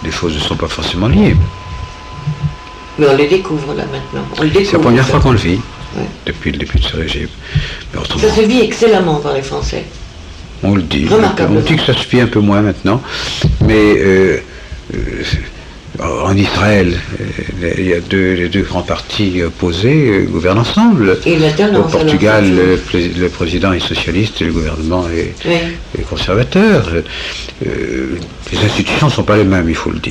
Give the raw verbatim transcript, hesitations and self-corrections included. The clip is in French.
les choses ne sont pas forcément liées. Mais on les découvre là maintenant. On le découvre, c'est la première ça. fois qu'on le vit, Ouais. depuis le début de ce régime. Mais autrement, Ça se vit excellemment par les Français. on le dit. Remarquablement. On dit que ça se vit un peu moins maintenant, mais euh, euh, en Israël, euh, il y a deux, les deux grands partis opposés euh, gouvernent ensemble. Et l'alternance, Au Portugal, alors, le, pré- le président est socialiste et le gouvernement est, Oui. est conservateur. Euh, les institutions ne sont pas les mêmes, il faut le dire.